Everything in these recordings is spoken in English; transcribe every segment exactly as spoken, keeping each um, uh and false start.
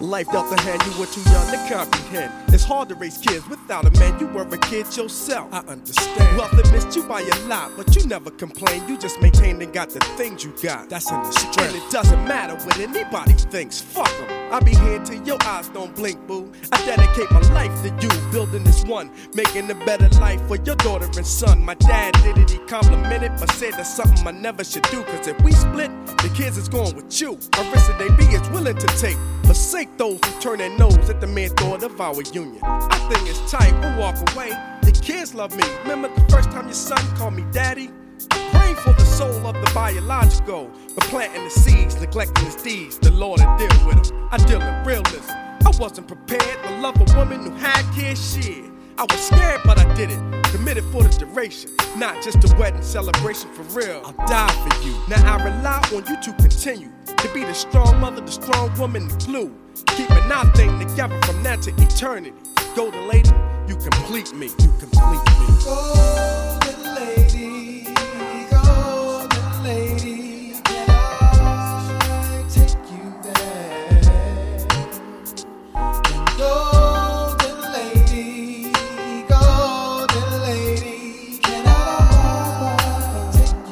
Life dealt a hand you were too young to comprehend. It's hard to raise kids without a man. You were a kid yourself. I understand. Wealth missed you by a lot, but you never complained. You just maintained and got the things you got. That's in the strength. And it doesn't matter what anybody thinks. Fuck them. I'll be here till your eyes don't blink, boo. I dedicate my life to you, building this one, making a better life for your daughter and son. My dad did it, he complimented, but said that's something I never should do. Cause if we split, the kids is going with you. A risk that they be is willing to take. Forsake those who turn their nose at the mere thought of our union. I think it's tight, we'll walk away. The kids love me. Remember the first time your son called me daddy? Pray for the soul of the biological, but planting the seeds, neglecting his deeds. The Lord will deal with him. I deal in realism. I wasn't prepared to love a woman who had kids. Shit, I was scared, but I did it. Committed for the duration, not just a wedding celebration. For real, I'll die for you. Now I rely on you to continue to be the strong mother, the strong woman, the glue, keeping our thing together from now to eternity. Golden lady, you complete me. You complete me. Golden lady, golden lady, can I take you there? And golden lady, golden lady, can I take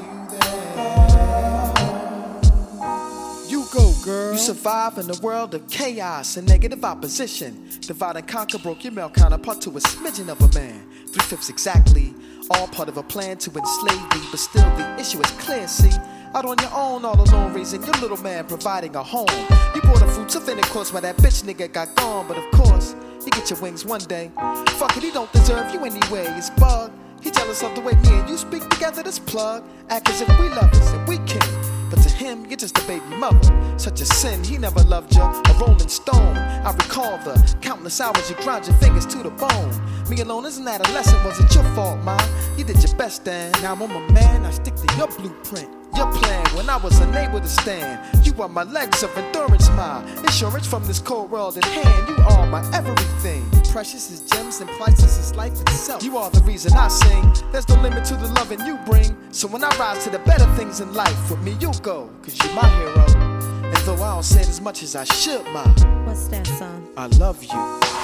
you there? You go, girl. You survive in a world of chaos and negative opposition. Divide and conquer broke your male counterpart to a smidgen of a man. Three-fifths exactly, all part of a plan to enslave me. But still the issue is clear, see? Out on your own, all alone, raising your little man, providing a home. You brought the fruits of intercourse while that bitch nigga got gone. But of course, you get your wings one day. Fuck it, he don't deserve you anyway, it's bug. He jealous of the way me and you speak together, this plug. Act as if we lovers and we kin. But to him, you're just a baby mother. Such a sin, he never loved you, a rolling stone. I recall the countless hours you grind your fingers to the bone. Me alone as an adolescent, wasn't your fault, ma. You did your best then. Now I'm a man, I stick to your blueprint. Your plan when I was unable to stand. You are my legs of endurance, my insurance from this cold world at hand. You are my everything. Precious as gems and priceless as life itself. You are the reason I sing. There's no limit to the loving you bring. So when I rise to the better things in life, with me you go, cause you're my hero. And though I don't say it as much as I should, ma, what's that, son? I love you.